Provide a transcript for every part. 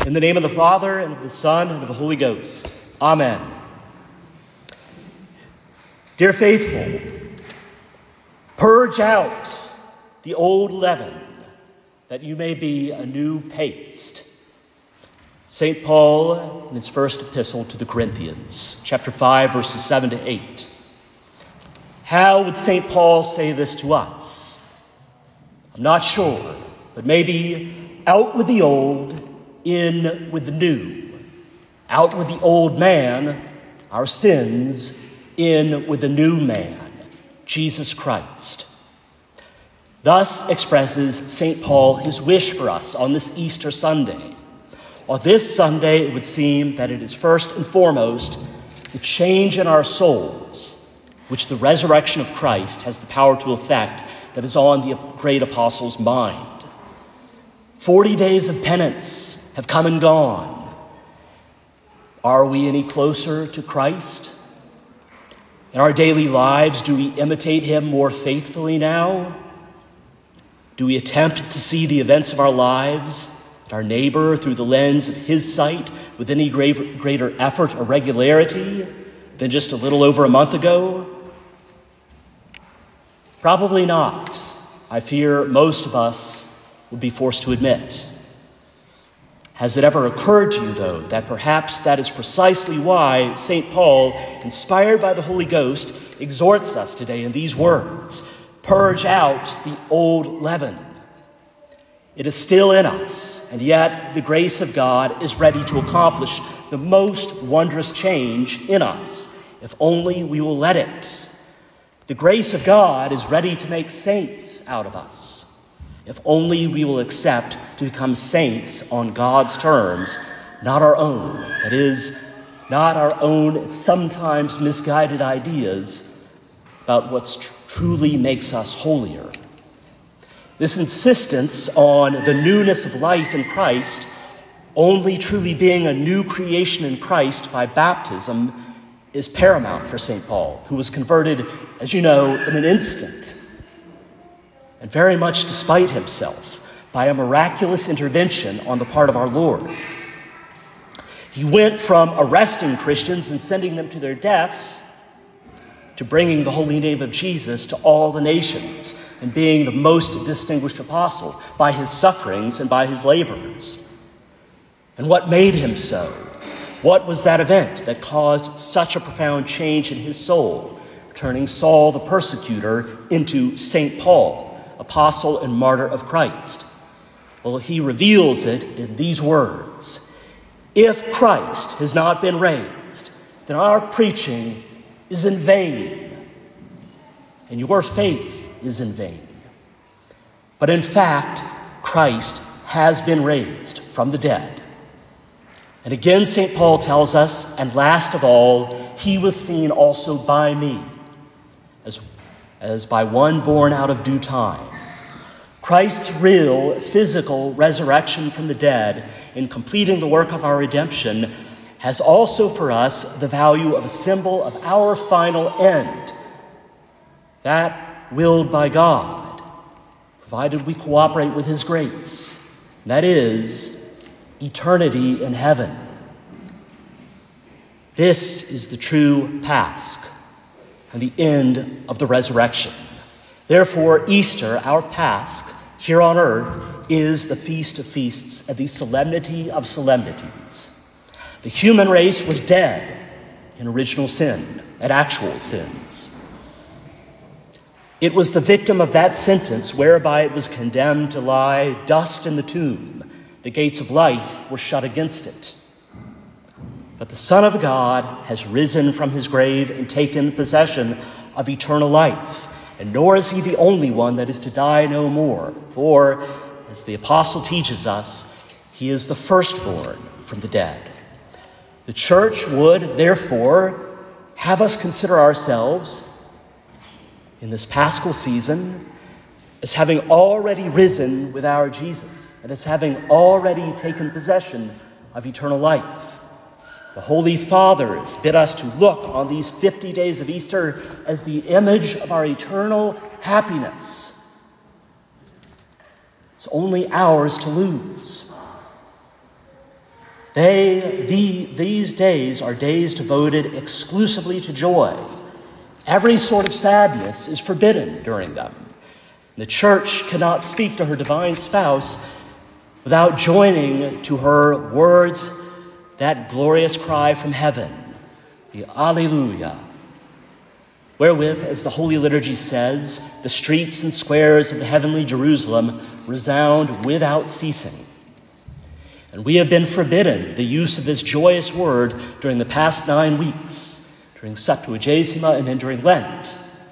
In the name of the Father, and of the Son, and of the Holy Ghost. Amen. Dear faithful, purge out the old leaven, that you may be a new paste. St. Paul, in his first epistle to the Corinthians, chapter 5, verses 7 to 8. How would St. Paul say this to us? I'm not sure, but maybe out with the old, in with the new. Out with the old man, our sins, in with the new man, Jesus Christ. Thus expresses St. Paul his wish for us on this Easter Sunday. On this Sunday, it would seem that it is first and foremost the change in our souls, which the resurrection of Christ has the power to effect, that is on the great apostle's mind. 40 days of penance have come and gone. Are we any closer to Christ? In our daily lives, do we imitate him more faithfully now? Do we attempt to see the events of our lives, our neighbor, through the lens of his sight with any greater effort or regularity than just a little over a month ago? Probably not. I fear most of us would be forced to admit. Has it ever occurred to you, though, that perhaps that is precisely why St. Paul, inspired by the Holy Ghost, exhorts us today in these words, purge out the old leaven. It is still in us, and yet the grace of God is ready to accomplish the most wondrous change in us, if only we will let it. The grace of God is ready to make saints out of us, if only we will accept to become saints on God's terms, not our own. That is, not our own sometimes misguided ideas about what truly makes us holier. This insistence on the newness of life in Christ, only truly being a new creation in Christ by baptism, is paramount for St. Paul, who was converted, as you know, in an instant, and very much despite himself, by a miraculous intervention on the part of our Lord. He went from arresting Christians and sending them to their deaths to bringing the holy name of Jesus to all the nations and being the most distinguished apostle by his sufferings and by his labors. And what made him so? What was that event that caused such a profound change in his soul, turning Saul the persecutor into St. Paul, apostle and martyr of Christ? Well, he reveals it in these words. If Christ has not been raised, then our preaching is in vain, and your faith is in vain. But in fact, Christ has been raised from the dead. And again, St. Paul tells us, and last of all, he was seen also by me, as by one born out of due time. Christ's real physical resurrection from the dead in completing the work of our redemption has also for us the value of a symbol of our final end, that willed by God, provided we cooperate with his grace. That is, eternity in heaven. This is the true Pasch and the end of the resurrection. Therefore, Easter, our Pasch, here on earth, is the feast of feasts and the solemnity of solemnities. The human race was dead in original sin and actual sins. It was the victim of that sentence whereby it was condemned to lie dust in the tomb. The gates of life were shut against it. But the Son of God has risen from his grave and taken possession of eternal life. And nor is he the only one that is to die no more. For, as the apostle teaches us, he is the firstborn from the dead. The church would, therefore, have us consider ourselves in this Paschal season as having already risen with our Jesus and as having already taken possession of eternal life. The Holy Fathers bid us to look on these 50 days of Easter as the image of our eternal happiness. It's only ours to lose. These days are days devoted exclusively to joy. Every sort of sadness is forbidden during them. The church cannot speak to her divine spouse without joining to her words that glorious cry from heaven, the Alleluia, wherewith, as the Holy Liturgy says, the streets and squares of the heavenly Jerusalem resound without ceasing. And we have been forbidden the use of this joyous word during the past 9 weeks, during Septuagesima and then during Lent.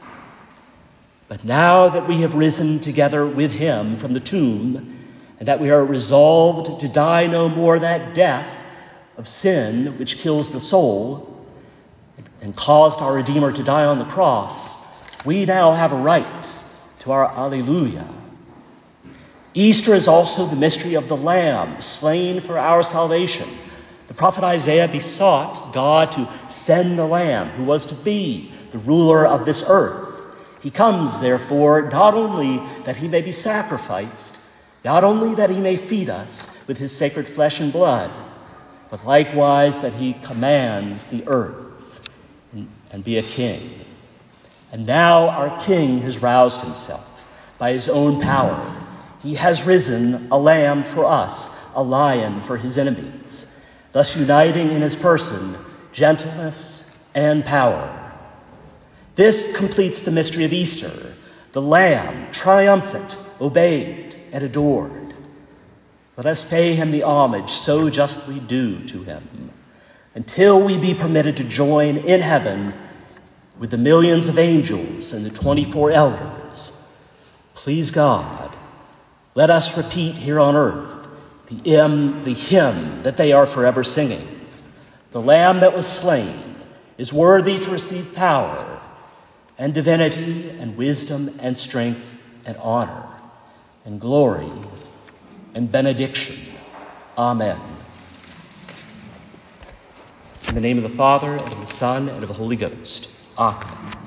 But now that we have risen together with him from the tomb, and that we are resolved to die no more that death of sin which kills the soul and caused our Redeemer to die on the cross, we now have a right to our Alleluia. Easter is also the mystery of the Lamb slain for our salvation. The prophet Isaiah besought God to send the Lamb who was to be the ruler of this earth. He comes, therefore, not only that he may be sacrificed, not only that he may feed us with his sacred flesh and blood, but likewise that he commands the earth and be a king. And now our King has roused himself by his own power. He has risen a lamb for us, a lion for his enemies, thus uniting in his person gentleness and power. This completes the mystery of Easter, the Lamb, triumphant, obeyed, and adored. Let us pay him the homage so justly due to him, until we be permitted to join in heaven with the millions of angels and the 24 elders. Please God, let us repeat here on earth the hymn that they are forever singing. The Lamb that was slain is worthy to receive power and divinity and wisdom and strength and honor and glory and benediction. Amen. In the name of the Father, and of the Son, and of the Holy Ghost. Amen.